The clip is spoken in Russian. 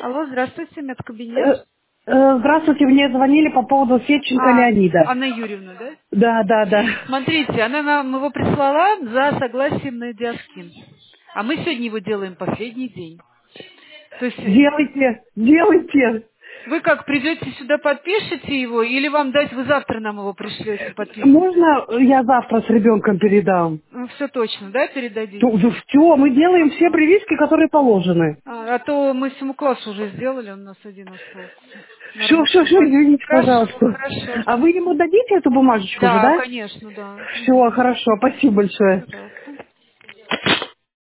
Алло, здравствуйте, медкабинет. Э, Здравствуйте, мне звонили по поводу Сеченко Леонида. Анна Юрьевна, да? Да. Смотрите, она нам его прислала за согласием на диаскин. А мы сегодня его делаем последний день. То есть Делайте. вы как, придете сюда, подпишете его, или вам дать, вы завтра нам его пришлете подписывать? Можно я завтра с ребенком передам? Ну, все точно, да, передадите? Все, мы делаем все прививки, которые положены. А то мы всему классу уже сделали, он у нас один остался. Все, Нормально. извините, Хорошо, пожалуйста. хорошо. А вы ему дадите эту бумажечку же, Да, да? конечно, да. Все, хорошо, спасибо большое. Пожалуйста.